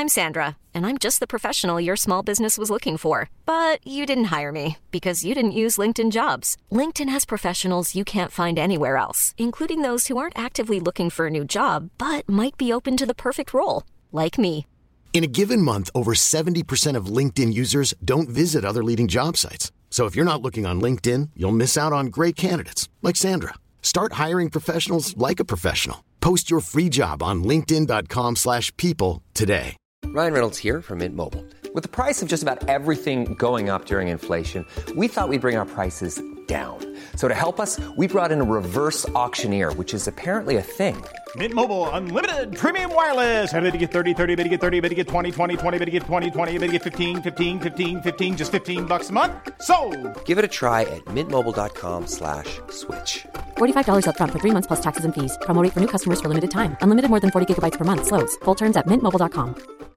I'm Sandra, and I'm just the professional your small business was looking for. But you didn't hire me because you didn't use LinkedIn Jobs. LinkedIn has professionals you can't find anywhere else, including those who aren't actively looking for a new job, but might be open to the perfect role, like me. In a given month, over 70% of LinkedIn users don't visit other leading job sites. So if you're not looking on LinkedIn, you'll miss out on great candidates like Sandra. Start hiring professionals like a professional. Post your free job on linkedin.com/people today. Ryan Reynolds here from Mint Mobile. With the price of just about everything going up during inflation, we thought we'd bring our prices down. So to help us, we brought in a reverse auctioneer, which is apparently a thing. Mint Mobile Unlimited Premium Wireless. How to get 30, 30, bit to get 30, bit to get 20, 20, 20, bit to get 20, 20, bit to get 15, 15, 15, 15, just $15 a month? Sold! Give it a try at mintmobile.com/switch. $45 up front for 3 months plus taxes and fees. Promo rate for new customers for limited time. Unlimited more than 40 gigabytes per month. Slows full terms at mintmobile.com.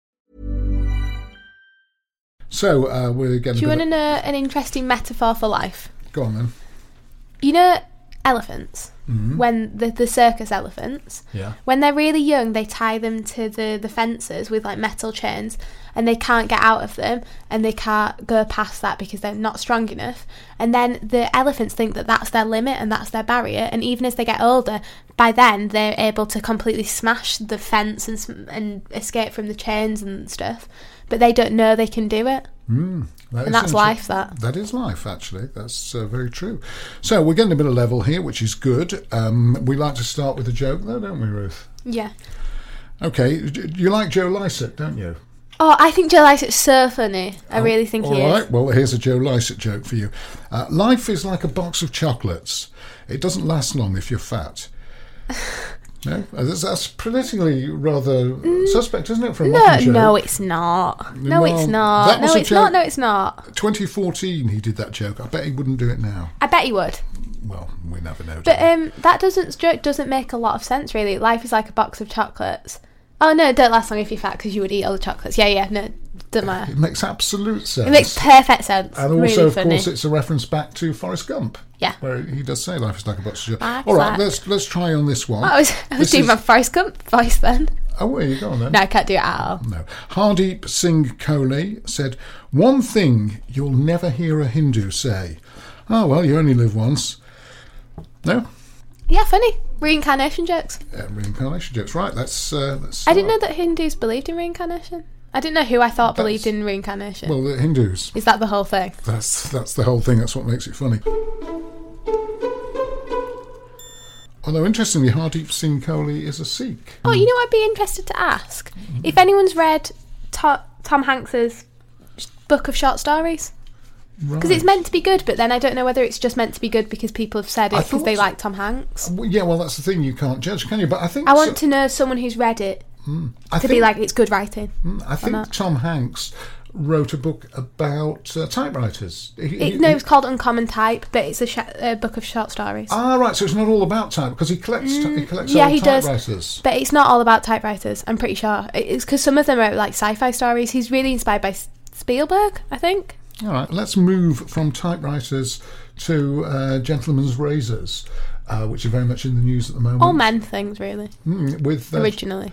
So we're getting. Do you want to know an interesting metaphor for life? Go on then. You know elephants? When the circus elephants, when they're really young, they tie them to the fences with like metal chains, and they can't get out of them, and they can't go past that because they're not strong enough. And then the elephants think that that's their limit and that's their barrier, and even as they get older, by then they're able to completely smash the fence and escape from the chains and stuff, but they don't know they can do it. And that's life, that. That is life, actually. That's very true. So we're getting a bit of level here, which is good. We like to start with a joke, though, don't we, Ruth? Yeah. Okay. You like Joe Lycett, don't you? Oh, I think Joe Lycett's so funny. I really think he is. All right. Well, here's a Joe Lycett joke for you. Life is like a box of chocolates. It doesn't last long if you're fat. No? That's politically rather suspect, isn't it, for a mocking joke? No, it's not. No, it's not. No, it's not. No, it's not. 2014 he did that joke. I bet he wouldn't do it now. I bet he would. Well, we never know. But that joke doesn't make a lot of sense, really. Life is like a box of chocolates. Oh, no, don't last long if you're fat because you would eat all the chocolates. Yeah, no, doesn't matter. It makes absolute sense. It makes perfect sense. And also, really of course, it's a reference back to Forrest Gump. Yeah. Where he does say life is like a box of chocolates. All right, let's try on this one. I was doing my Forrest Gump voice then. Oh, where you go on then? No, I can't do it at all. No. Hardeep Singh Kohli said, "One thing you'll never hear a Hindu say. Oh, well, you only live once." No? Yeah, funny. Reincarnation jokes. Reincarnation jokes. Right, let's I didn't know that Hindus believed in reincarnation. I didn't know who I thought believed in reincarnation. Well, the Hindus. Is that the whole thing? That's the whole thing. That's what makes it funny. Although, interestingly, Hardeep Singh Kohli is a Sikh. Oh, you know what I'd be interested to ask? If anyone's read Tom Hanks's book of short stories. Because it's meant to be good, but then I don't know whether it's just meant to be good because people have said it because they like Tom Hanks. Yeah, well, that's the thing. You can't judge, can you? But I think... I want to know someone who's read it be like, it's good writing. I think Tom Hanks wrote a book about typewriters. It was called Uncommon Type, but it's a book of short stories. Ah, right, so it's not all about type, because he collects old typewriters. Does, but it's not all about typewriters, I'm pretty sure. It's because some of them are like sci-fi stories. He's really inspired by Spielberg, I think. All right, let's move from typewriters to gentlemen's razors, which are very much in the news at the moment. All men things, really. Originally.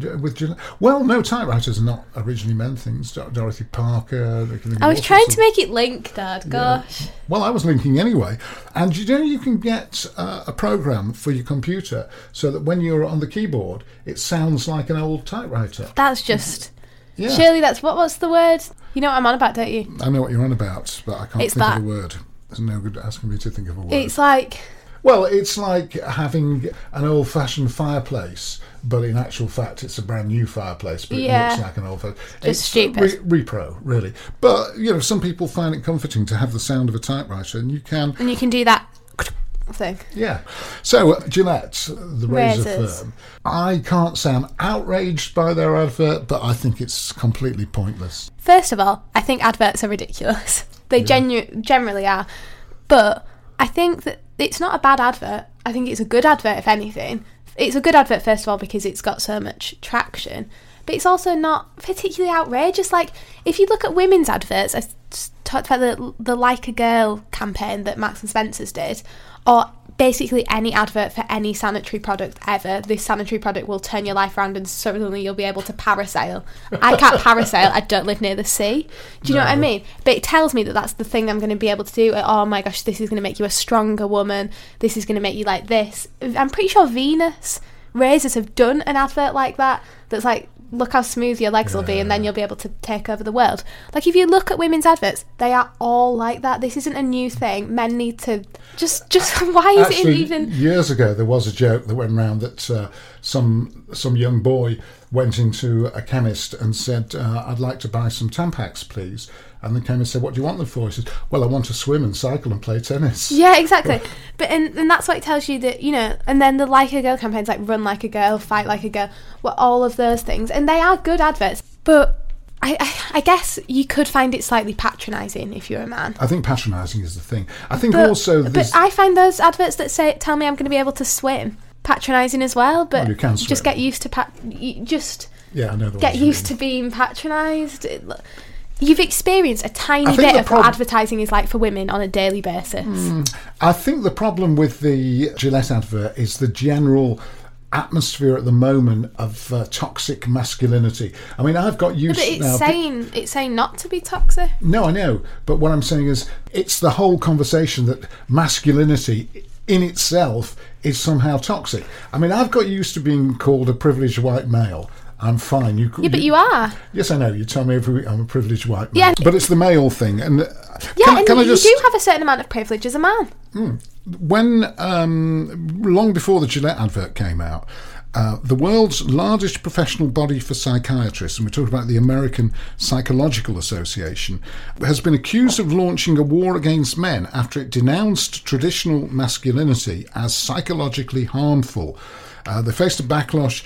Well, no, typewriters are not originally men things. Dorothy Parker. I was trying to make it link, Dad. Gosh. Yeah. Well, I was linking anyway. And you can get a program for your computer so that when you're on the keyboard, it sounds like an old typewriter. That's just... Yeah. Surely that's... What's the word? You know what I'm on about, don't you? I know what you're on about, but I can't think of a word. There's no good asking me to think of a word. It's like... Well, it's like having an old-fashioned fireplace, but in actual fact, it's a brand new fireplace, but it looks like an old-fashioned... It's stupid. Repro, really. But, some people find it comforting to have the sound of a typewriter, and you can... And you can do that thing. Yeah. So, Gillette, the razor firm, I can't say I'm outraged by their advert, but I think it's completely pointless. First of all, I think adverts are ridiculous. They generally are. But I think that it's not a bad advert. I think it's a good advert, if anything. It's a good advert, first of all, because it's got so much traction. But it's also not particularly outrageous. Like, if you look at women's adverts, I talked about the Like a Girl campaign that Marks and Spencer's did, or basically any advert for any sanitary product ever, this sanitary product will turn your life around and suddenly you'll be able to parasail. I can't parasail, I don't live near the sea. Do you know what I mean? But it tells me that that's the thing I'm going to be able to do. Oh my gosh, this is going to make you a stronger woman. This is going to make you like this. I'm pretty sure Venus razors have done an advert like that, that's like, look how smooth your legs will be, and then you'll be able to take over the world. Like, if you look at women's adverts, they are all like that. This isn't a new thing. Men need to just why is it even... Years ago, there was a joke that went around that some young boy went into a chemist and said, I'd like to buy some Tampax, please. And the chemist said, what do you want them for? He said, well, I want to swim and cycle and play tennis. Yeah, exactly. But and that's what it tells you that, you know, and then the Like a Girl campaigns, like Run Like a Girl, Fight Like a Girl, well, all of those things. And they are good adverts. But I guess you could find it slightly patronising if you're a man. I think patronising is the thing. I think also... But I find those adverts that tell me I'm going to be able to swim patronising as well. But you can swim. Just get used to... I know get used to being patronised. You've experienced a tiny bit of what advertising is like for women on a daily basis. I think the problem with the Gillette advert is the general atmosphere at the moment of toxic masculinity. I mean, I've got used to now... But it's saying not to be toxic. No, I know. But what I'm saying is it's the whole conversation that masculinity in itself is somehow toxic. I mean, I've got used to being called a privileged white male. I'm fine. But you are. Yes, I know. You tell me every week I'm a privileged white man. Yeah. But it's the male thing. And you do have a certain amount of privilege as a man. When, long before the Gillette advert came out, the world's largest professional body for psychiatrists, and we're talking about the American Psychological Association, has been accused of launching a war against men after it denounced traditional masculinity as psychologically harmful. They faced a backlash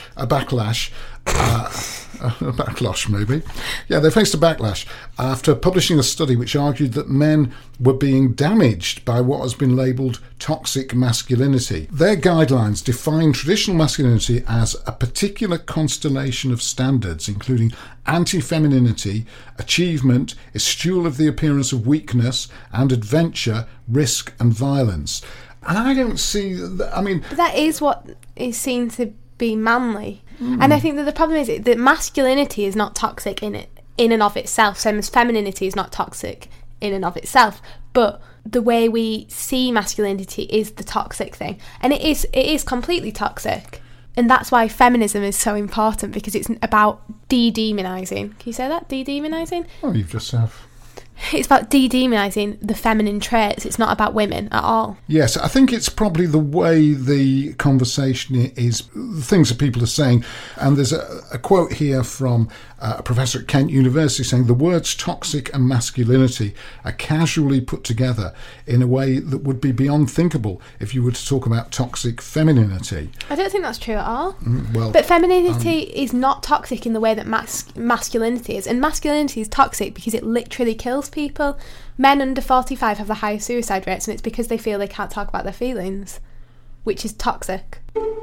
maybe. Yeah, they faced a backlash after publishing a study which argued that men were being damaged by what has been labelled toxic masculinity. Their guidelines define traditional masculinity as a particular constellation of standards, including anti-femininity, achievement, eschewal of the appearance of weakness, and adventure, risk, and violence. And I don't see... But that is what is seen to be manly. And I think that the problem is that masculinity is not toxic in and of itself, same as femininity is not toxic in and of itself. But the way we see masculinity is the toxic thing. And it is completely toxic. And that's why feminism is so important, because it's about de-demonising. Can you say that? De-demonising? Oh, you just have... It's about de-demonising the feminine traits. It's not about women at all. Yes, I think it's probably the way the conversation is, the things that people are saying. And there's a quote here from a professor at Kent University saying the words toxic and masculinity are casually put together in a way that would be beyond thinkable if you were to talk about toxic femininity. I don't think that's true at all. But femininity is not toxic in the way that masculinity is. And masculinity is toxic because it literally kills people. Men under 45 have the highest suicide rates, and it's because they feel they can't talk about their feelings, which is toxic.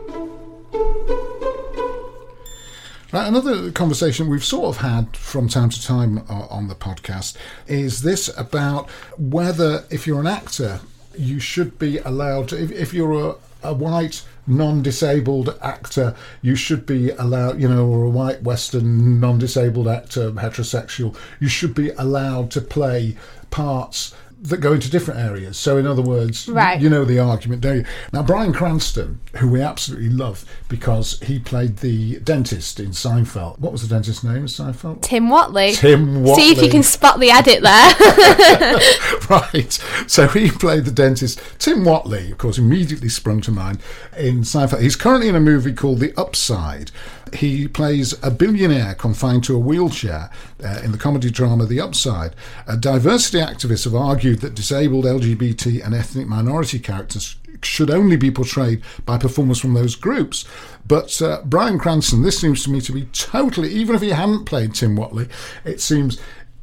Right, another conversation we've sort of had from time to time on the podcast is this about whether, if you're an actor, you should be allowed to, if you're a white non-disabled actor, you should be allowed, or a white Western non-disabled actor, heterosexual, you should be allowed to play parts that go into different areas. So in other words, right. You know the argument, don't you? Now, Bryan Cranston, who we absolutely love because he played the dentist in Seinfeld. What was the dentist's name in Seinfeld? Tim Whatley. Tim Whatley. See if you can spot the edit there. Right. So he played the dentist. Tim Whatley, of course, immediately sprung to mind in Seinfeld. He's currently in a movie called The Upside. He plays a billionaire confined to a wheelchair in the comedy drama The Upside. Diversity activists have argued that disabled, LGBT and ethnic minority characters should only be portrayed by performers from those groups. But Bryan Cranston, this seems to me to be totally, even if he hadn't played Tim Whatley, it seems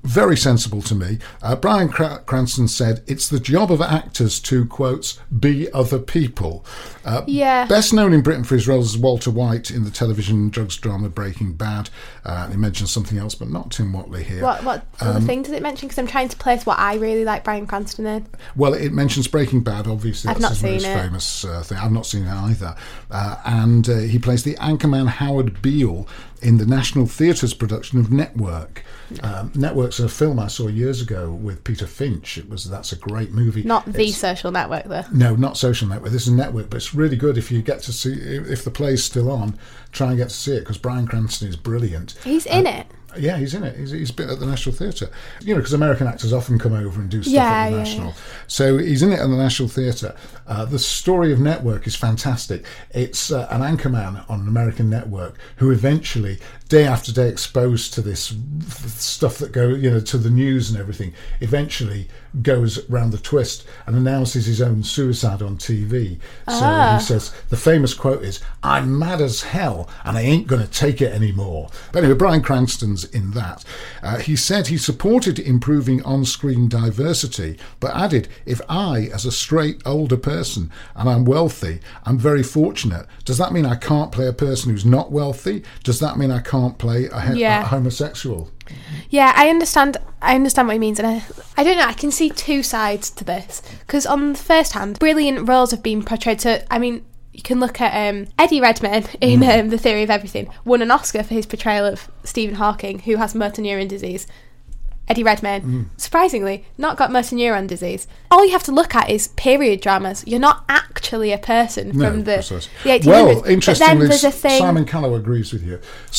Very sensible to me. Bryan Cranston said, it's the job of actors to, quotes, be other people. Best known in Britain for his roles as Walter White in the television drugs drama Breaking Bad. He mentions something else, but not Tim Watley here. What other thing does it mention? Because I'm trying to place what I really like Bryan Cranston in. Well, it mentions Breaking Bad, obviously. That's his most famous thing. I've not seen it either. And he plays the anchorman Howard Beale in the National Theatre's production of Network. Network's a film I saw years ago with Peter Finch. That's a great movie. Not The Social Network, though. No, not Social Network. This is Network, but it's really good if you get to see, if the play's still on, try and get to see it, because Bryan Cranston is brilliant. He's in it. Yeah, he's in it. He's been at the National Theatre. Because American actors often come over and do stuff at the National. Yeah. So he's in it at the National Theatre. The story of Network is fantastic. It's an anchorman on an American network who eventually, day after day, exposed to this stuff that goes, to the news and everything, eventually goes round the twist and announces his own suicide on TV. So he says, the famous quote is, "I'm mad as hell and I ain't going to take it anymore." But anyway, Bryan Cranston's in that. He said he supported improving on-screen diversity, but added, "If I, as a straight older person, and I'm wealthy, I'm very fortunate. Does that mean I can't play a person who's not wealthy? Does that mean I can't play a homosexual?" Yeah, I understand what he means, and I don't know, I can see two sides to this, because on the first hand, brilliant roles have been portrayed. So, I mean, you can look at Eddie Redmayne in The Theory of Everything, won an Oscar for his portrayal of Stephen Hawking, who has motor neuron disease. Eddie Redmayne, surprisingly, not got motor neuron disease. All you have to look at is period dramas. You're not actually a person from the 1800s. Well, interestingly, Simon Callow agrees with you.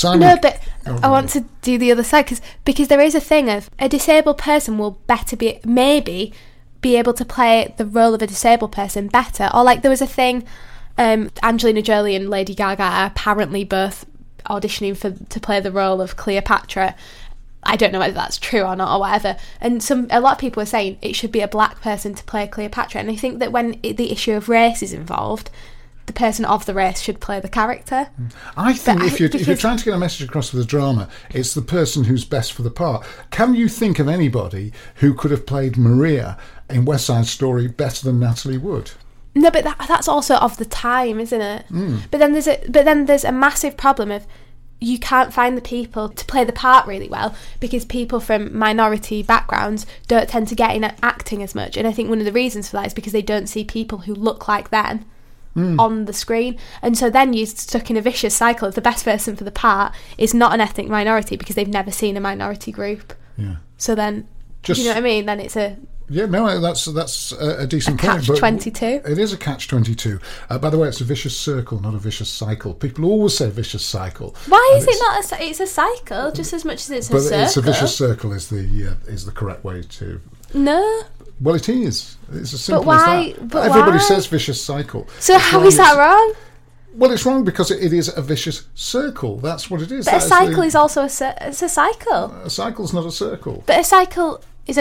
I want to do the other side, because there is a thing of a disabled person will maybe be able to play the role of a disabled person better. Or like there was a thing, Angelina Jolie and Lady Gaga are apparently both auditioning to play the role of Cleopatra. I don't know whether that's true or not or whatever. And a lot of people are saying it should be a black person to play Cleopatra. And I think that when the issue of race is involved, the person of the race should play the character. I think if you're trying to get a message across with a drama, it's the person who's best for the part. Can you think of anybody who could have played Maria in West Side Story better than Natalie Wood? No, but that's also of the time, isn't it? But then there's a massive problem of you can't find the people to play the part really well, because people from minority backgrounds don't tend to get in acting as much. And I think one of the reasons for that is because they don't see people who look like them on the screen. And so then you're stuck in a vicious cycle of the best person for the part is not an ethnic minority because they've never seen a minority group. Yeah. So then, do you know what I mean? Then it's a... Yeah, no, that's a decent point. Catch-22. It is a catch-22. By the way, it's a vicious circle, not a vicious cycle. People always say vicious cycle. Why is it not it's a cycle, just as much as it's a circle? But it's a vicious circle is the correct way to... No. Well, it is. It's as simple as that. But everybody says vicious cycle. So how is that wrong? Well, it's wrong because it is a vicious circle. That's what it is. But a cycle is also it's a cycle. A cycle's not a circle. But a cycle is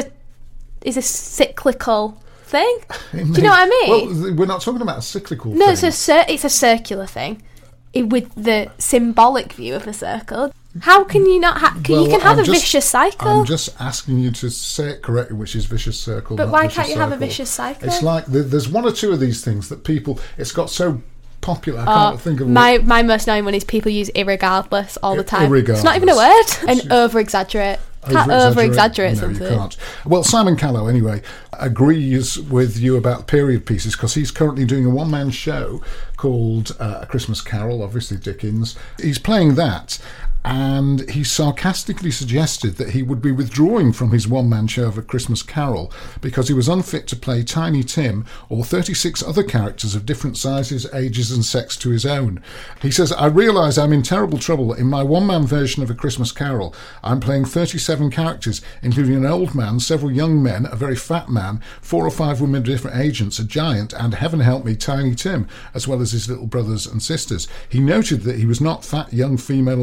a cyclical thing. Do you know what I mean? Well, we're not talking about a cyclical thing. No, it's a circular thing with the symbolic view of a circle. How can you not have... you can have a vicious cycle. I'm just asking you to say it correctly, which is vicious circle. But why can't you have a vicious cycle? It's like there's one or two of these things that people... It's got so popular, I can't think of... My most known one is people use irregardless all the time. Irregardless. It's not even a word. And over-exaggerate. Can't over-exaggerate something. No, you can't. Well, Simon Callow, anyway, agrees with you about period pieces because he's currently doing a one-man show called A Christmas Carol, obviously Dickens. He's playing that, and he sarcastically suggested that he would be withdrawing from his one-man show of A Christmas Carol because he was unfit to play Tiny Tim or 36 other characters of different sizes, ages and sex to his own. He says, "I realise I'm in terrible trouble. In my one-man version of A Christmas Carol, I'm playing 37 characters, including an old man, several young men, a very fat man, 4 or 5 women of different ages, a giant, and, heaven help me, Tiny Tim, as well as his little brothers and sisters." He noted that he was not fat, young, female or paraplegic,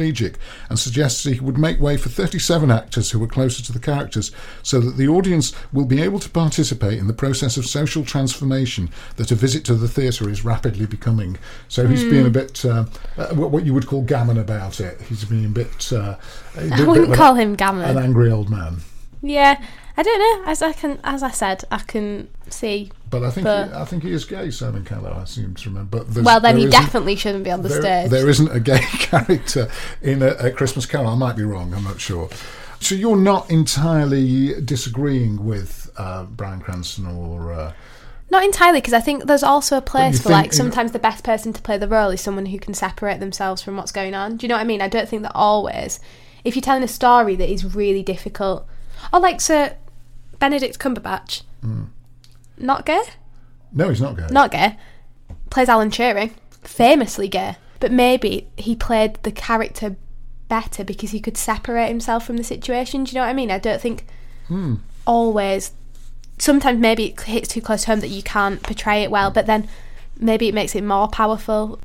paraplegic and suggests he would make way for 37 actors who are closer to the characters so that the audience will be able to participate in the process of social transformation that a visit to the theatre is rapidly becoming. So he's being a bit, what you would call gammon about it. He's being a bit... I wouldn't call him gammon. An angry old man. Yeah, I don't know. As I said, I can see. But I think he is gay, Simon Callow, I seem to remember. Well, then he definitely shouldn't be on the stage. There isn't a gay character in a Christmas Carol. I might be wrong, I'm not sure. So you're not entirely disagreeing with Bryan Cranston or... Not entirely, because I think there's also a place for, like, sometimes the best person to play the role is someone who can separate themselves from what's going on. Do you know what I mean? I don't think that always, if you're telling a story that is really difficult, or like Sir Benedict Cumberbatch, not gay? No, he's not gay. Not gay. Plays Alan Turing, famously gay. But maybe he played the character better because he could separate himself from the situation. Do you know what I mean? I don't think always... Sometimes maybe it hits too close to home that you can't portray it well, but then maybe it makes it more powerful.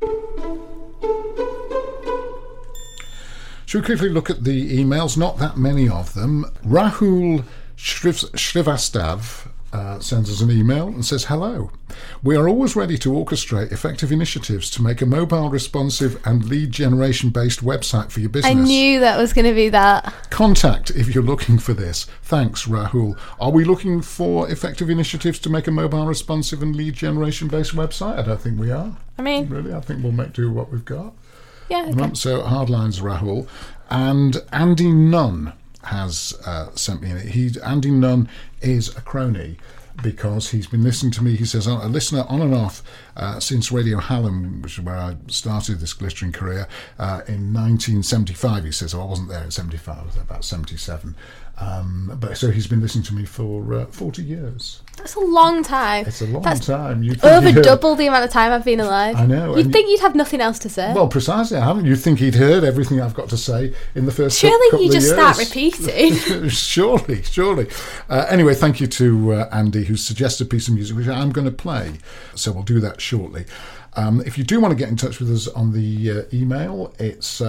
Should we quickly look at the emails? Not that many of them. Rahul Srivastav sends us an email and says, "Hello. We are always ready to orchestrate effective initiatives to make a mobile, responsive and lead generation-based website for your business. I knew that was going to be that. Contact if you're looking for this. Thanks, Rahul. Are we looking for effective initiatives to make a mobile, responsive and lead generation-based website? I don't think we are. I mean... Really, I think we'll make do with what we've got. Yeah, okay. So, hard lines, Rahul. And Andy Nunn has sent me Andy Nunn is a crony because he's been listening to me. He says, a listener on and off since Radio Hallam, which is where I started this glittering career, in 1975. He says, I wasn't there in 75, I was there about 77. But so he's been listening to me for 40 years. That's a long time. It's a long time. You'd over double the amount of time I've been alive. I know. You'd think you'd have nothing else to say. Well, precisely, I haven't. You'd think he'd heard everything I've got to say in the first couple of years. Surely you just start repeating. Surely. Anyway, thank you to Andy, who suggested a piece of music, which I'm going to play. So we'll do that shortly. If you do want to get in touch with us on the email, it's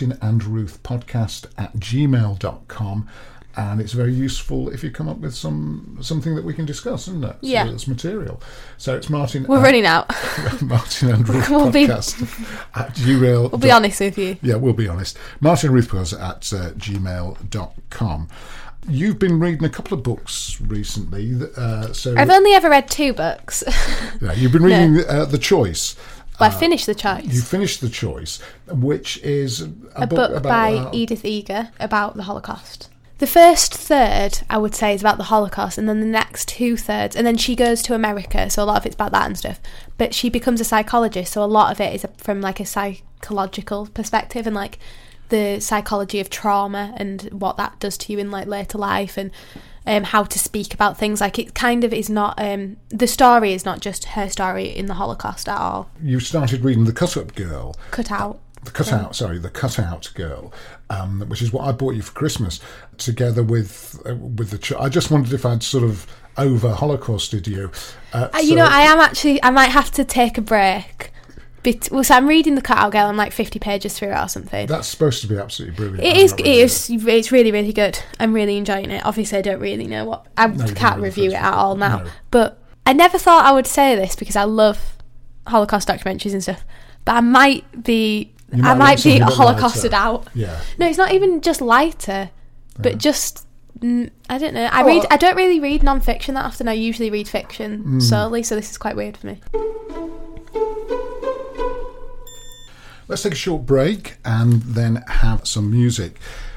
martinandruthpodcast@gmail.com. And it's very useful if you come up with something that we can discuss, isn't it? Yeah. So it's material. So it's Martin... We're running out. Martin and Ruth Podcast at gmail. We'll be honest with you. Yeah, we'll be honest. Martin and Ruth Podcast at gmail.com. You've been reading a couple of books recently. So I've only ever read 2 books. Yeah, you've been reading The Choice. Well, I finished The Choice. You finished The Choice, which is a book by Edith Eger about the Holocaust. The first third, I would say, is about the Holocaust, and then the next 2/3, and then she goes to America, so a lot of it's about that and stuff. But she becomes a psychologist, so a lot of it is from like a psychological perspective and like the psychology of trauma and what that does to you in like later life and how to speak about things. Like it kind of is not the story is not just her story in the Holocaust at all. You started reading The Cut-Up Girl. The Cutout Girl, which is what I bought you for Christmas, together with the. I just wondered if I'd sort of over Holocausted you. I might have to take a break. So I'm reading The Cutout Girl. I'm like 50 pages through it or something. That's supposed to be absolutely brilliant. It's really, really good. I'm really enjoying it. Obviously, I don't really know what. I can't review it at all now. No. But I never thought I would say this because I love Holocaust documentaries and stuff. But I might be Holocausted out. Yeah. No, it's not even just lighter, but just I don't know. I don't really read non-fiction that often. I usually read fiction solely, so this is quite weird for me. Let's take a short break and then have some music.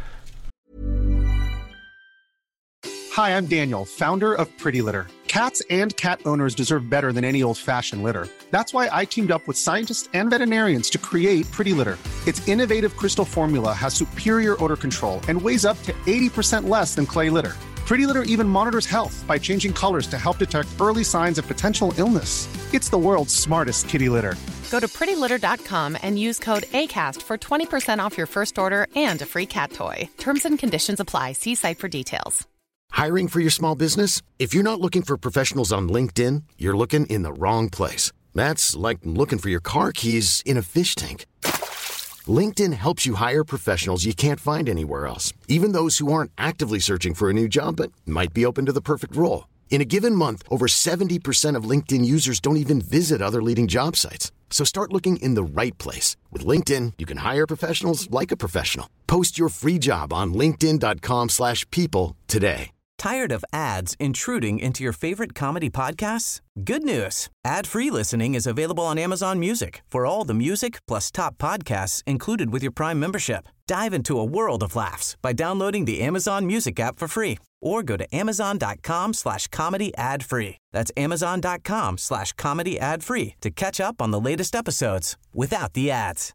Hi, I'm Daniel, founder of Pretty Litter. Cats and cat owners deserve better than any old-fashioned litter. That's why I teamed up with scientists and veterinarians to create Pretty Litter. Its innovative crystal formula has superior odor control and weighs up to 80% less than clay litter. Pretty Litter even monitors health by changing colors to help detect early signs of potential illness. It's the world's smartest kitty litter. Go to prettylitter.com and use code ACAST for 20% off your first order and a free cat toy. Terms and conditions apply. See site for details. Hiring for your small business? If you're not looking for professionals on LinkedIn, you're looking in the wrong place. That's like looking for your car keys in a fish tank. LinkedIn helps you hire professionals you can't find anywhere else, even those who aren't actively searching for a new job but might be open to the perfect role. In a given month, over 70% of LinkedIn users don't even visit other leading job sites. So start looking in the right place. With LinkedIn, you can hire professionals like a professional. Post your free job on linkedin.com/people today. Tired of ads intruding into your favorite comedy podcasts? Good news. Ad-free listening is available on Amazon Music for all the music plus top podcasts included with your Prime membership. Dive into a world of laughs by downloading the Amazon Music app for free or go to amazon.com/comedy ad-free. That's amazon.com/comedy ad-free to catch up on the latest episodes without the ads.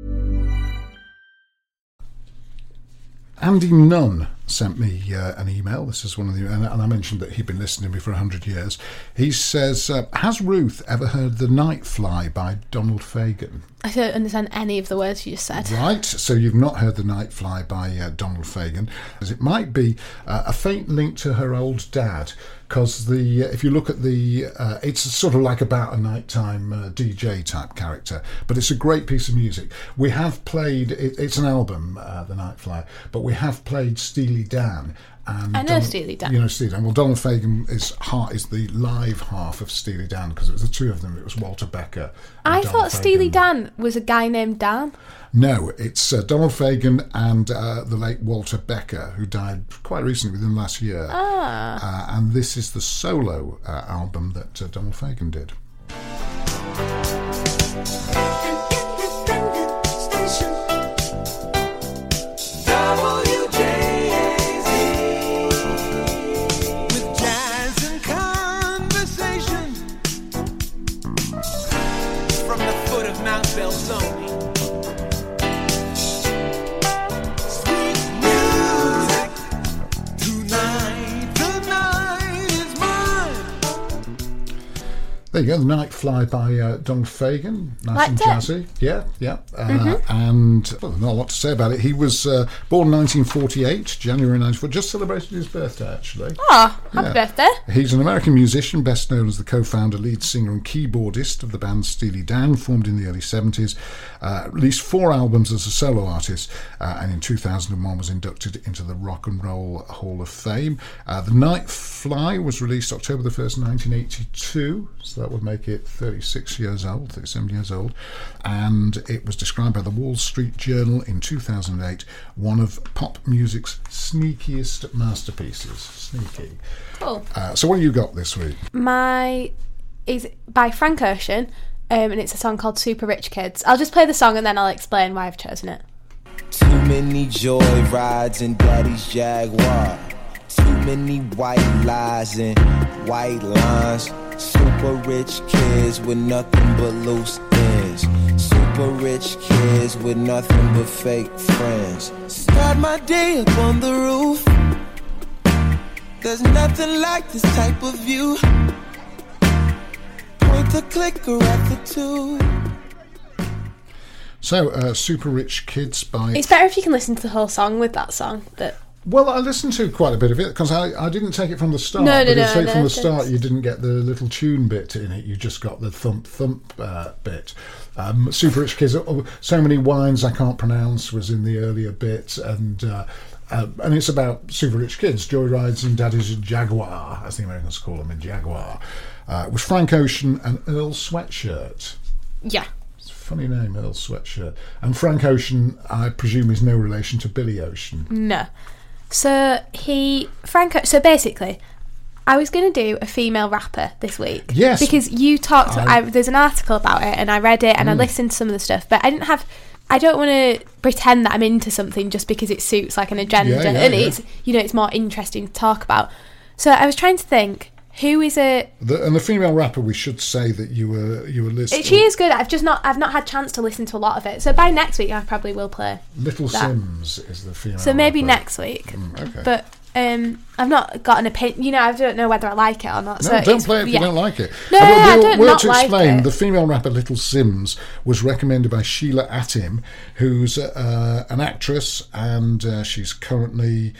Andy Nunn sent me an email. This is one of the, and I mentioned that he'd been listening to me for 100 years. He says, has Ruth ever heard The Night Fly by Donald Fagen? I don't understand any of the words you just said. Right, so you've not heard The Night Fly by Donald Fagen. It might be a faint link to her old dad, because if you look at it's sort of like about a nighttime DJ type character, but it's a great piece of music. We have played, it's an album, The Night Fly, but we have played Steely Dan. And I know Steely Dan. You know Steely Dan. Well, Donald Fagen is the live half of Steely Dan, because it was the two of them. It was Walter Becker. I thought Steely Dan was a guy named Dan. No, it's Donald Fagen and the late Walter Becker, who died quite recently, within the last year. And this is the solo album that Donald Fagen did. There you go, The Night Fly by Donald Fagen. Nice and jazzy. Yeah. And well, there's not a lot to say about it. He was born 1948, January 1944, just celebrated his birthday, actually. Oh, happy birthday. He's an American musician, best known as the co-founder, lead singer and keyboardist of the band Steely Dan, formed in the early 70s. Released 4 albums as a solo artist, and in 2001 was inducted into the Rock and Roll Hall of Fame. The Night Fly was released October the 1st, 1982, so that would make it 37 years old, and it was described by the Wall Street Journal in 2008 one of pop music's sneakiest masterpieces. Sneaky. Cool. So what have you got this week? Is by Frank Ocean, and it's a song called Super Rich Kids. I'll just play the song and then I'll explain why I've chosen it. Too many joy rides in Daddy's Jaguar. Too many white lies and white lines. Super rich kids with nothing but loose ends. Super rich kids with nothing but fake friends. Start my day up on the roof. There's nothing like this type of view. Point the clicker at the tube. So, Super Rich Kids by... It's better if you can listen to the whole song with that song, but... Well, I listened to quite a bit of it, because I didn't take it from the start. From the start, you didn't get the little tune bit in it, you just got the thump bit. Super Rich Kids, So Many Wines I Can't Pronounce was in the earlier bit, and it's about super rich kids, joyrides in Daddy's Jaguar, as the Americans call them, a Jaguar. It was Frank Ocean and Earl Sweatshirt. Yeah. It's a funny name, Earl Sweatshirt. And Frank Ocean, I presume, is no relation to Billy Ocean. No. So basically, I was going to do a female rapper this week. Yes. Because you talked, there's an article about it and I read it and I listened to some of the stuff, but I don't want to pretend that I'm into something just because it suits like an agenda it's, it's more interesting to talk about. So I was trying to think, who is and the female rapper, we should say that you were listening. She is good. I've not had chance to listen to a lot of it. So by next week I probably will play Little that. Sims is the female So maybe rapper. next week. Okay. But I've not got an opinion. I don't know whether I like it or not. No, so don't play it if you don't like it. No, I don't we'll not to like explain, it. the female rapper Little Sims was recommended by Sheila Atim, who's an actress, and she's currently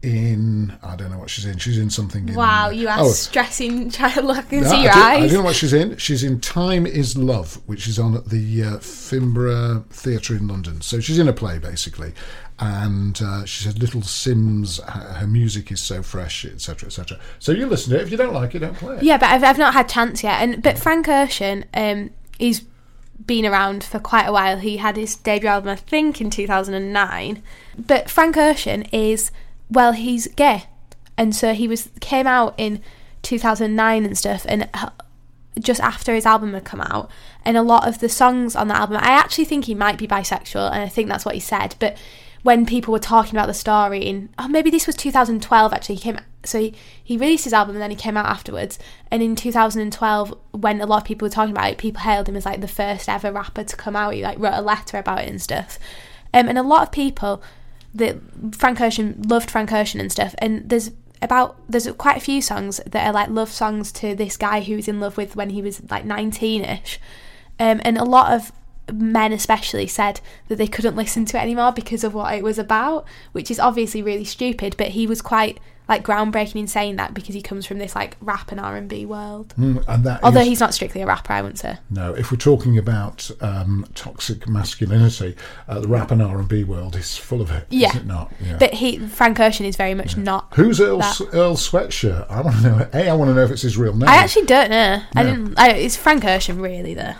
in, I don't know what she's in. She's in something. Wow, you are stressing, trying to look and see your eyes. I don't know what she's in. She's in Time Is Love, which is on at the Finborough Theatre in London. So she's in a play, basically. And she said, Little Sims, her music is so fresh, etc., etc. So you listen to it. If you don't like it, don't play it. Yeah, but I've not had chance yet. But Frank Ocean, he's been around for quite a while. He had his debut album, I think, in 2009. But Frank Ocean is... Well, he's gay, and so he came out in 2009 and stuff, and just after his album had come out, and a lot of the songs on the album, I actually think he might be bisexual, and I think that's what he said, but when people were talking about the story maybe this was 2012 actually, he released his album and then he came out afterwards, and in 2012 when a lot of people were talking about it, people hailed him as like the first ever rapper to come out. He like wrote a letter about it and stuff, and a lot of people Frank Ocean loved Frank Ocean and stuff, and there's quite a few songs that are like love songs to this guy who was in love with when he was like 19ish, and a lot of men especially said that they couldn't listen to it anymore because of what it was about, which is obviously really stupid, but he was quite like groundbreaking in saying that because he comes from this like rap and R&B world. Although he's not strictly a rapper, I wouldn't say. No, if we're talking about toxic masculinity, the rap and R&B world is full of it, is it not? Yeah. But Frank Ocean is very much not. Who's Earl Sweatshirt? I want to know. I want to know if it's his real name. I actually don't know. No. It's Frank Ocean, really, though.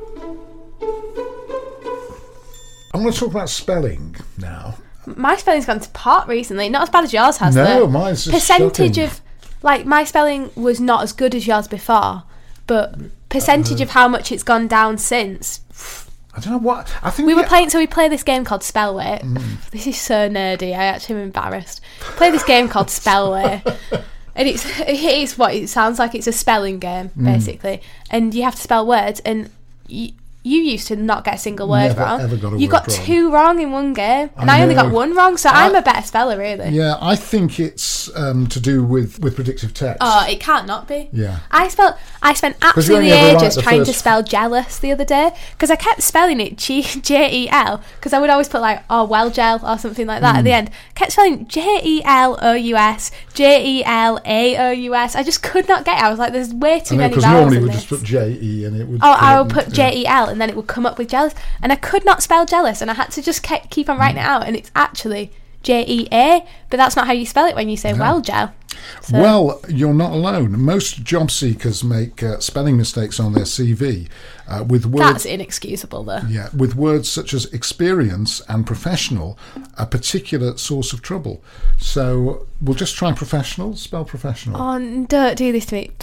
I want to talk about spelling now. My spelling's gone to pot recently. Not as bad as yours has, though. No, mine's just percentage shocking. of, like, my spelling was not as good as yours before, but percentage of how much it's gone down since. I don't know what. I think we play this game called Spellway. This is so nerdy. I actually am embarrassed. Play this game called Spellway, and it's what it sounds like. It's a spelling game basically, and you have to spell words, and you used to not get a single word wrong. Ever got a you word got wrong. 2 wrong in one game, and I only got 1 wrong, so I'm a better speller, really. Yeah, I think it's to do with predictive text. Oh, it can't not be. Yeah. I spent absolutely ages trying to spell jealous the other day, because I kept spelling it J-E-L, because I would always put like, oh, well, gel, or something like that at the end. I kept spelling J-E-L-O-U-S, J-E-L-A-O-U-S. I just could not get it. I was like, there's way too many vowels in this. Because normally we would just put J-E and it would... Oh, I would put J-E-L and then it would come up with jealous, and I could not spell jealous, and I had to just keep on writing it out, and it's actually J-E-A, but that's not how you spell it when you say well gel. So. Well, you're not alone. Most job seekers make spelling mistakes on their CV with words. That's inexcusable, though. Yeah, with words such as experience and professional, a particular source of trouble. So we'll just try professional. Spell professional. Oh, don't do this to me.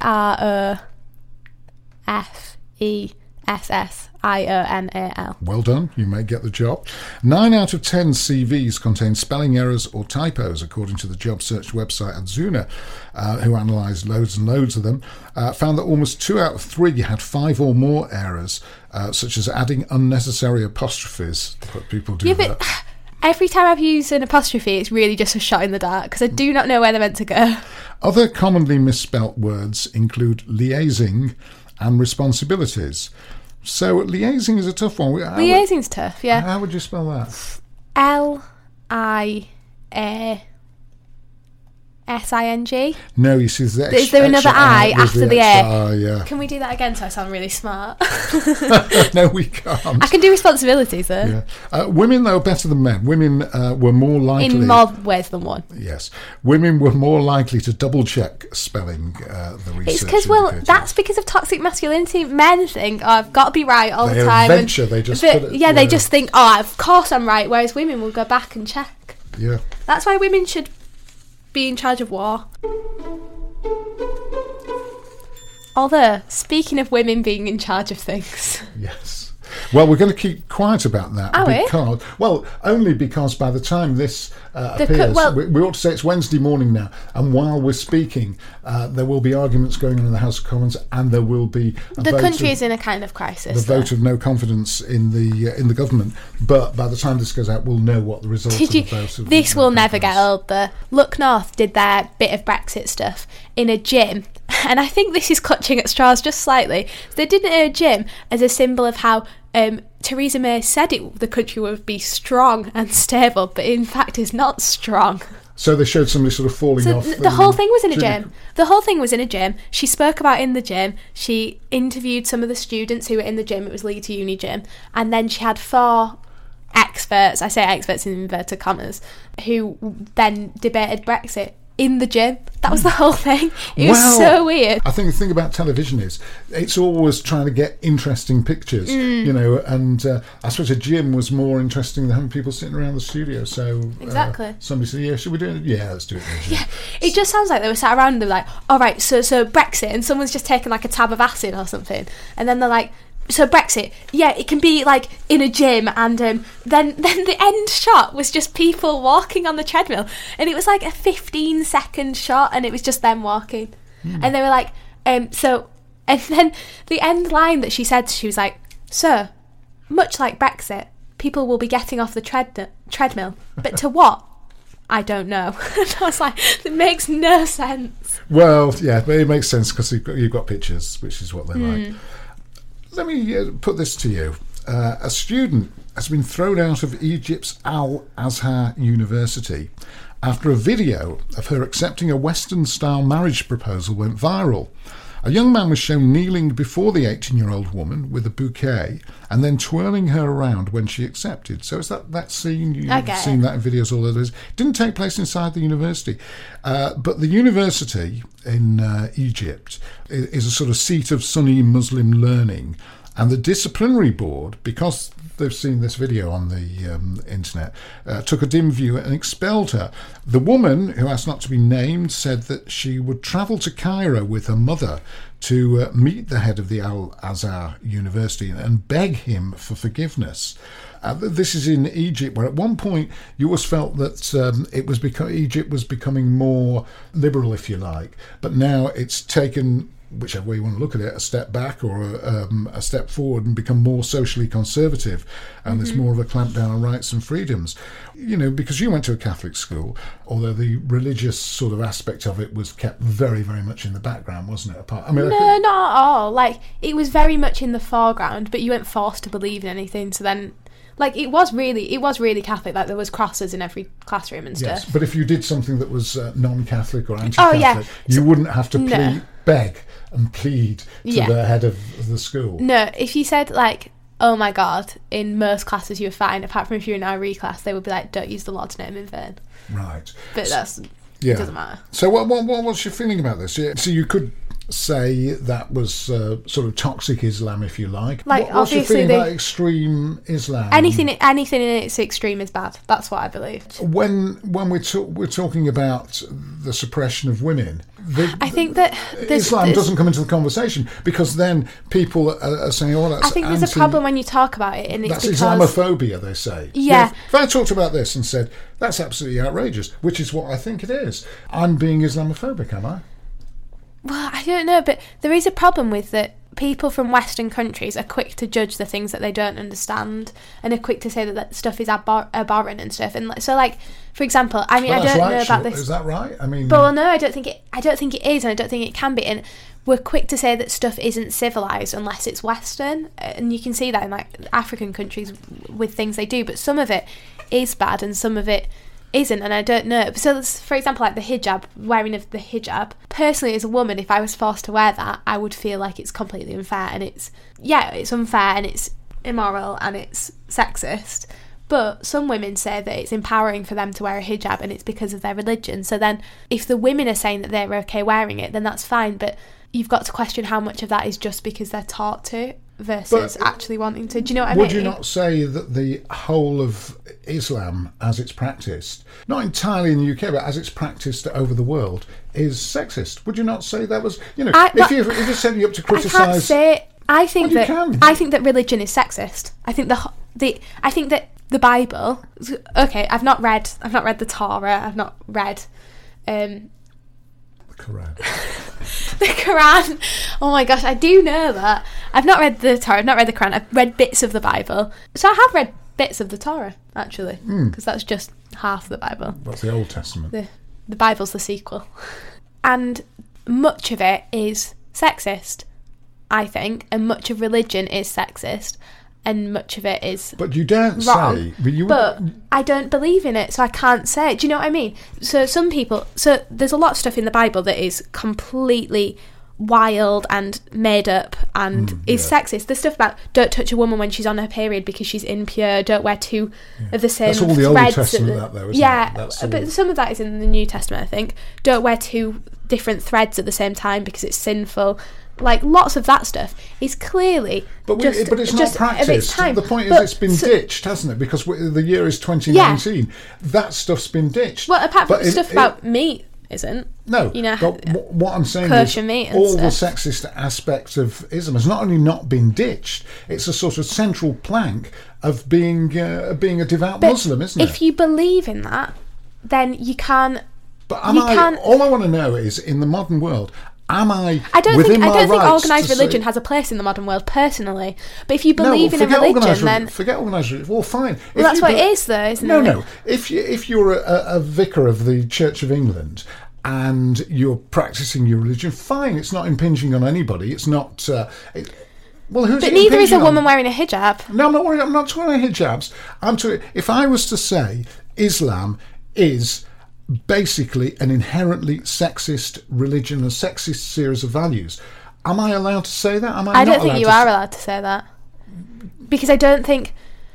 P-R-O-F-E-S-S-I-O-N-A-L. Well done, you may get the job. 9 out of 10 CVs contain spelling errors or typos, according to the job search website Adzuna, who analysed loads and loads of them, found that almost 2 out of 3 had 5 or more errors, such as adding unnecessary apostrophes. But people do that. But every time I've used an apostrophe, it's really just a shot in the dark, because I do not know where they're meant to go. Other commonly misspelt words include liaising and responsibilities. So liaising is a tough one. Liaising's tough, yeah. How would you spell that? L-I-A-S-I-N-G. No, you see, is there another I after the A? Yeah. Can we do that again so I sound really smart? No, we can't. I can do responsibilities, though. Yeah. Women, though, are better than men. Women were more likely... In more ways than one. Yes. Women were more likely to double-check spelling, the research. It's because, that's because of toxic masculinity. Men think, oh, I've got to be right all the time. They just put it... Yeah, they just think, oh, of course I'm right, whereas women will go back and check. Yeah. That's why women should be in charge of war. Although, speaking of women being in charge of things... Yes. Well, we're going to keep quiet about that. Are we? Only because by the time this appears, we ought to say it's Wednesday morning now, and while we're speaking, there will be arguments going on in the House of Commons, and there will be the country is in a kind of crisis. The vote of no confidence in the government. But by the time this goes out, we'll know what the result of the vote of this will never get old. The Look North did their bit of Brexit stuff in a gym. And I think this is clutching at straws just slightly. They did it in a gym as a symbol of how Theresa May said the country would be strong and stable, but in fact is not strong. So they showed somebody sort of falling off. The whole thing was in a gym. The whole thing was in a gym. She spoke about in the gym. She interviewed some of the students who were in the gym. It was Leeds Uni gym. And then she had 4 experts, I say experts in inverted commas, who then debated Brexit in the gym. That was the whole thing. It was so weird. I think the thing about television is it's always trying to get interesting pictures, you know, and I suppose a gym was more interesting than having people sitting around the studio. So exactly. Somebody said, yeah, should we do it? Yeah, let's do it in the gym. Yeah, it just sounds like they were sat around and they were like, all right, so Brexit, and someone's just taken like a tab of acid or something, and then they're like, so Brexit, yeah, it can be like in a gym, and then the end shot was just people walking on the treadmill, and it was like a 15-second shot, and it was just them walking, and they were like, so, and then the end line that she said, she was like, so, much like Brexit, people will be getting off the treadmill, but to what? I don't know. And I was like, it makes no sense. Well, yeah, but it makes sense because you've got pictures, which is what they like. Let me put this to you. A student has been thrown out of Egypt's Al-Azhar University after a video of her accepting a Western-style marriage proposal went viral. A young man was shown kneeling before the 18-year-old woman with a bouquet and then twirling her around when she accepted. So it's that scene, you've seen that in videos all over. It didn't take place inside the university. But the university in Egypt is a sort of seat of Sunni Muslim learning. And the disciplinary board, because they've seen this video on the internet, took a dim view and expelled her. The woman, who asked not to be named, said that she would travel to Cairo with her mother to meet the head of the Al-Azhar University and beg him for forgiveness. This is in Egypt, where at one point you always felt that Egypt was becoming more liberal, if you like, but now it's taken, whichever way you want to look at it, a step back or a step forward and become more socially conservative, and there's more of a clampdown on rights and freedoms. You know, because you went to a Catholic school, although the religious sort of aspect of it was kept very, very much in the background, wasn't it? No, not at all. Like, it was very much in the foreground, but you weren't forced to believe in anything, so then... Like, it was really Catholic. Like, there was crosses in every classroom and stuff. Yes, but if you did something that was non-Catholic or anti-Catholic, you wouldn't have to beg and plead to the head of the school. No, if you said, like, oh my God, in most classes you were fine, apart from if you're in RE class, they would be like, don't use the Lord's name in vain. Right. But it doesn't matter. So what's your feeling about this? So you could say that was sort of toxic Islam, if you like. What's your feeling about extreme Islam? Anything in its extreme is bad. That's what I believe. When we're talking about the suppression of women, I think that Islam doesn't come into the conversation, because then people are saying, "Oh, that's." I think there's a problem when you talk about it, and it's that's Islamophobia. They say. Yeah. If I talked about this and said that's absolutely outrageous, which is what I think it is, I'm being Islamophobic, am I? Well, I don't know, but there is a problem with that. People from Western countries are quick to judge the things that they don't understand, and are quick to say that stuff is abhorrent and stuff. And so, like, for example, I mean, I don't know about this. Is that right? I mean, but no, I don't think it is, and I don't think it can be. And we're quick to say that stuff isn't civilized unless it's Western, and you can see that in like African countries with things they do. But some of it is bad, and some of it isn't, and I don't know. So, for example, like the hijab, wearing of the hijab. Personally, as a woman, if I was forced to wear that, I would feel like it's completely unfair, and it's unfair, and it's immoral, and it's sexist. But some women say that it's empowering for them to wear a hijab, and it's because of their religion. So then, if the women are saying that they're okay wearing it, then that's fine. But you've got to question how much of that is just because they're taught to, versus actually wanting to. Do you know what I mean? Would you not say that the whole of Islam, as it's practiced, not entirely in the UK, but as it's practiced over the world, is sexist? Would you not say that was, if you're setting you up to criticise... I can't say... I think that religion is sexist. I think that the Bible... Okay, I've not read the Torah. I've not read... the Quran. The Quran. Oh my gosh, I do know that. I've not read the Torah, I've not read the Quran, I've read bits of the Bible. So I have read bits of the Torah, actually, because that's just half the Bible. That's the Old Testament. The Bible's the sequel. And much of it is sexist, I think, and much of religion is sexist. and much of it is But you don't wrong. say... But I don't believe in it, so I can't say it. Do you know what I mean? So some people... So there's a lot of stuff in the Bible that is completely wild and made up and is sexist. There's stuff about don't touch a woman when she's on her period because she's impure, don't wear two of the same threads. That's all the Old Testament that though, isn't it? But some of that is in the New Testament, I think. Don't wear two different threads at the same time because it's sinful. Like, lots of that stuff is clearly but it's not practiced. The point is it's been ditched, hasn't it? Because the year is 2019. Yeah. That stuff's been ditched. Well, apart from stuff about meat isn't. No, you know, but what I'm saying is all the sexist aspects of Islam has not only not been ditched, it's a sort of central plank of being a devout Muslim, isn't it? If you believe in that, then you can't... But all I want to know is, in the modern world... I don't think organised religion has a place in the modern world, personally. But if you believe in a religion, then... Forget organised religion. Well, fine. Well, that's what it is, though, isn't it? No. If you're a vicar of the Church of England and you're practising your religion, fine. It's not impinging on anybody. It's not... who's but neither is a woman wearing a hijab. No, I'm not talking about hijabs. If I was to say Islam is... basically an inherently sexist religion, a sexist series of values. Am I allowed to say that? I don't think you are allowed to say that. Because I think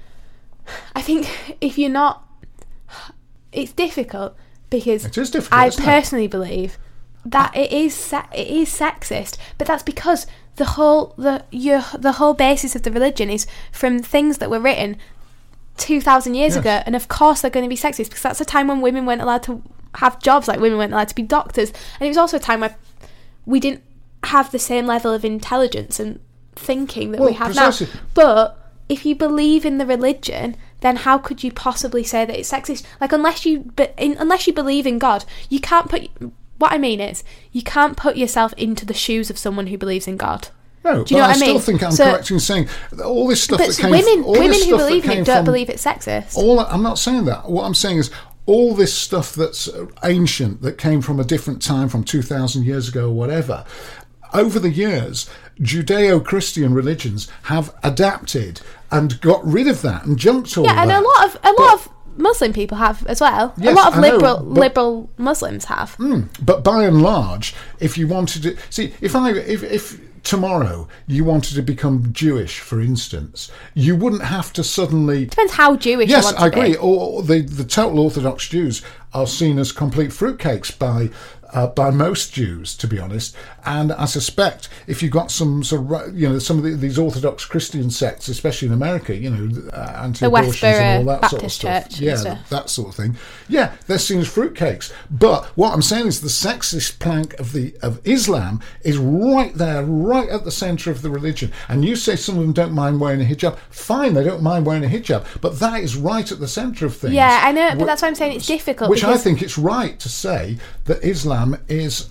if you're not... It's difficult because it is difficult, I personally believe that it is sexist, but that's because the whole basis of the religion is from things that were written 2,000 years ago, and of course they're going to be sexist because that's a time when women weren't allowed to have jobs, like women weren't allowed to be doctors, and it was also a time where we didn't have the same level of intelligence and thinking that we have precisely. Now. But if you believe in the religion, then how could you possibly say that it's sexist? Like, unless you believe in God, you can't put... What I mean is, you can't put yourself into the shoes of someone who believes in God. No, do you know what I mean? I still think I'm correct in saying that all this stuff that came from... Women who believe in it don't believe it's sexist. I'm not saying that. What I'm saying is all this stuff that's ancient, that came from a different time, from 2,000 years ago or whatever, over the years, Judeo-Christian religions have adapted and got rid of that and jumped all that. Yeah, and a lot of Muslim people have as well. Yes, a lot of liberal Muslims have. But by and large, if you wanted to... See, if tomorrow you wanted to become Jewish, for instance, you wouldn't have to suddenly... Depends how Jewish you want to be. Yes, I agree. Or the total Orthodox Jews are seen as complete fruitcakes by most Jews, to be honest. And I suspect if you've got some sort of, some of these Orthodox Christian sects, especially in America, anti-abortions and all that Baptist sort of stuff. Church Yeah, that sort of thing. Yeah, they're seen as fruitcakes. But what I'm saying is the sexist plank of Islam is right there, right at the centre of the religion. And you say some of them don't mind wearing a hijab. Fine, they don't mind wearing a hijab. But that is right at the centre of things. Yeah, I know, but that's why I'm saying it's difficult. Which I think it's right to say that Islam is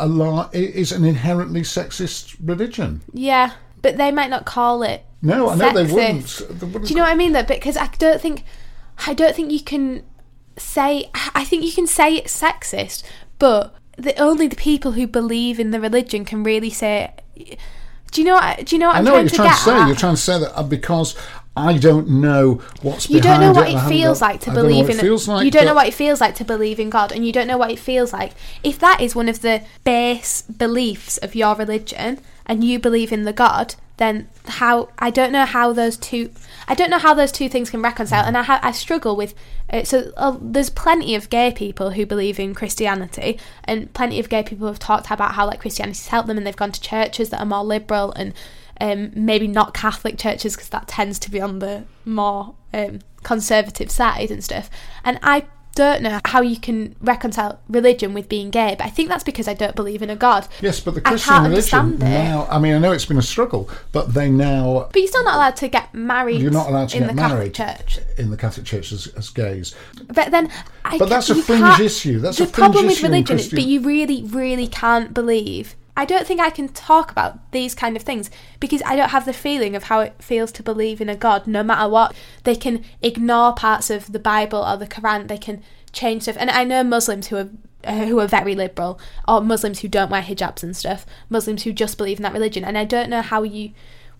an inherently sexist religion. Yeah, but they might not call it. No, I know they wouldn't. Do you know what I mean? Though, because I don't think you can say. I think you can say it's sexist, but only the people who believe in the religion can really say it. Do you know what I'm trying to get at? I know what you're trying to say. You're trying to say that because I don't know what's behind it. You don't know what it feels like to believe in it. You don't know what it feels like to believe in God, and you don't know what it feels like. If that is one of the base beliefs of your religion, and you believe in the God, then I don't know how those two things can reconcile, and I struggle with. There's plenty of gay people who believe in Christianity, and plenty of gay people have talked about how Christianity's helped them, and they've gone to churches that are more liberal and maybe not Catholic churches, because that tends to be on the more conservative side and stuff. And I don't know how you can reconcile religion with being gay, but I think that's because I don't believe in a God. Yes, but the Christian religion now, I mean, I know it's been a struggle, but they now... But you're still not allowed to get married. You're not allowed to get married Church. In the Catholic Church as gays. But then... But that's a fringe issue. That's a fringe issue. The problem with religion is, but you really, really can't believe... I don't think I can talk about these kind of things because I don't have the feeling of how it feels to believe in a God, no matter what. They can ignore parts of the Bible or the Quran. They can change stuff. And I know Muslims who are very liberal, or Muslims who don't wear hijabs and stuff, Muslims who just believe in that religion. And I don't know how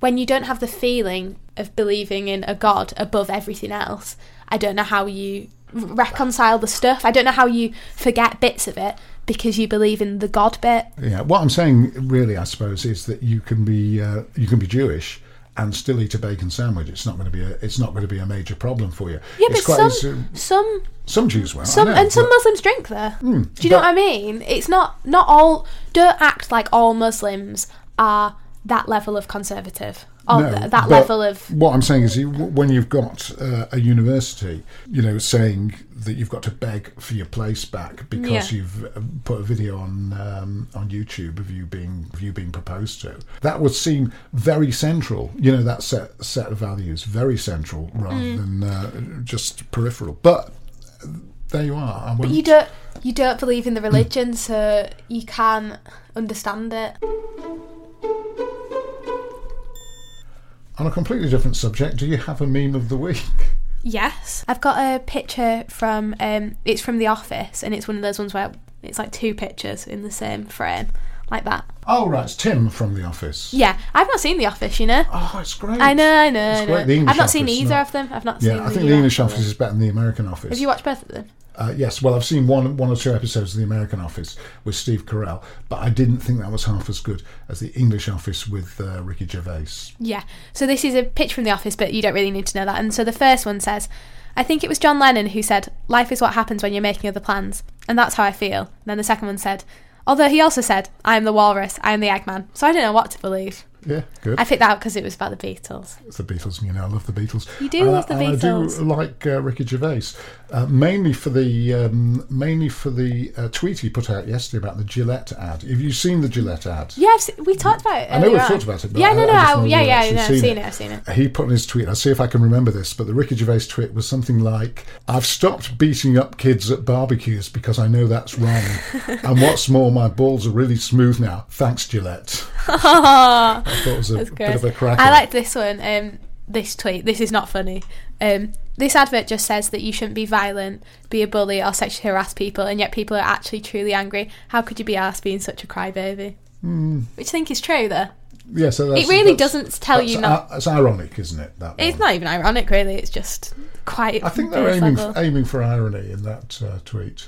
when you don't have the feeling of believing in a God above everything else, I don't know how you reconcile the stuff. I don't know how you forget bits of it because you believe in the God bit. Yeah, what I'm saying really, I suppose, is that you can be Jewish and still eat a bacon sandwich. It's not going to be a major problem for you. Yeah, but some Jews will. And some Muslims drink there. Do you know what I mean? It's not all. Don't act like all Muslims are that level of conservative. Or that level of. What I'm saying is, when you've got a university, saying that you've got to beg for your place back because you've put a video on YouTube of you being proposed to, that would seem very central. That set of values, very central rather than just peripheral. But there you are. But you don't believe in the religion, so you can't understand it. On a completely different subject, do you have a meme of the week? Yes. I've got a picture from, it's from The Office, and it's one of those ones where it's like two pictures in the same frame, like that. Oh, right, it's Tim from The Office. Yeah, I've not seen The Office, Oh, it's great. I know. It's great. The English I've not seen Office, either of them. I've not seen I think the English Office is better than the American Office. Have you watched both of them? Yes, well, I've seen one or two episodes of The American Office with Steve Carell, but I didn't think that was half as good as The English Office with Ricky Gervais. Yeah, so this is a picture from The Office, but you don't really need to know that. And so the first one says, I think it was John Lennon who said, life is what happens when you're making other plans, and that's how I feel. And then the second one said, although he also said, I am the walrus, I am the Eggman, so I don't know what to believe. Yeah, good. I picked that out because it was about the Beatles. It's the Beatles, I love the Beatles. You do love the Beatles. I do like Ricky Gervais, mainly for the tweet he put out yesterday about the Gillette ad. Have you seen the Gillette ad? Yeah, we talked about it. I know we've talked about it. But I've seen it. He put in his tweet, I'll see if I can remember this, but the Ricky Gervais tweet was something like, I've stopped beating up kids at barbecues because I know that's wrong. And what's more, my balls are really smooth now. Thanks, Gillette. I thought it was a bit of a cracker. I like this one, this tweet. This is not funny. This advert just says that you shouldn't be violent, be a bully or sexually harass people, and yet people are actually truly angry. How could you be arsed being such a crybaby? Which I think is true, though. Yeah, so it really doesn't tell you not. It's ironic, isn't it? It's not even ironic, really. It's just quite. I think they're aiming for irony in that tweet.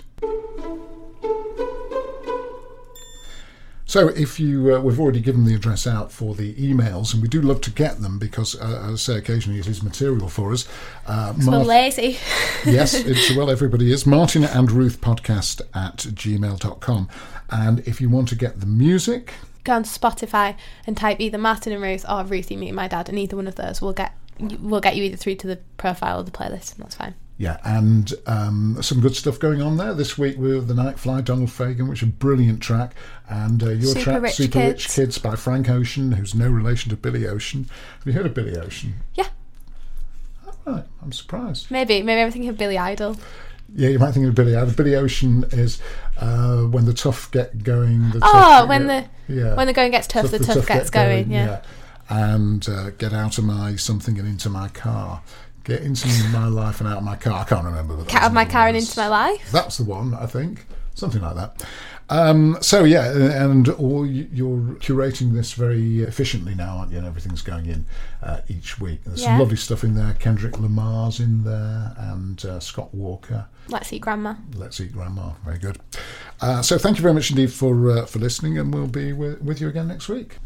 So if we've already given the address out for the emails, and we do love to get them because, as I say, occasionally it is material for us. We're lazy. Yes, everybody is. Martin and Ruth podcast at gmail.com. And if you want to get the music, go on to Spotify and type either Martin and Ruth or Ruthie Meet My Dad, and either one of those will get you either through to the profile or the playlist, and that's fine. Yeah, and some good stuff going on there this week with The Night Fly, Donald Fagen, which is a brilliant track, and your track, Super Rich Kids by Frank Ocean, who's no relation to Billy Ocean. Have you heard of Billy Ocean? Yeah. Oh, right, I'm surprised. Maybe I'm thinking of Billy Idol. Yeah, you might think of Billy Idol. Billy Ocean is when the tough get going. When the going gets tough, the tough gets going. Yeah. And get out of my something and into my car. Get into my life and out of my car. I can't remember. Get out of my car and into my life? That's the one, I think. Something like that. And you're curating this very efficiently now, aren't you? And everything's going in each week. There's some lovely stuff in there. Kendrick Lamar's in there and Scott Walker. Let's Eat Grandma. Very good. So thank you very much indeed for listening, and we'll be with you again next week.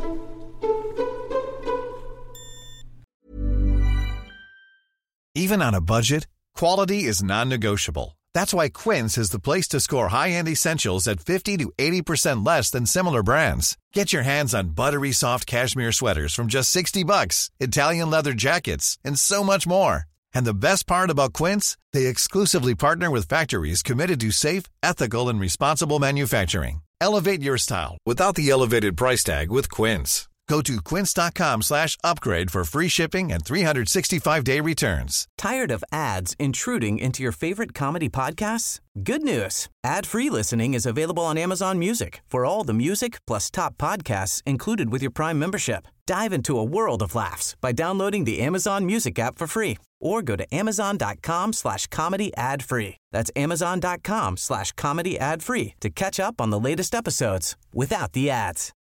Even on a budget, quality is non-negotiable. That's why Quince is the place to score high-end essentials at 50 to 80% less than similar brands. Get your hands on buttery soft cashmere sweaters from just $60, Italian leather jackets, and so much more. And the best part about Quince, they exclusively partner with factories committed to safe, ethical, and responsible manufacturing. Elevate your style without the elevated price tag with Quince. Go to quince.com/upgrade for free shipping and 365-day returns. Tired of ads intruding into your favorite comedy podcasts? Good news. Ad-free listening is available on Amazon Music for all the music plus top podcasts included with your Prime membership. Dive into a world of laughs by downloading the Amazon Music app for free or go to amazon.com/comedy ad-free. That's amazon.com/comedy ad-free to catch up on the latest episodes without the ads.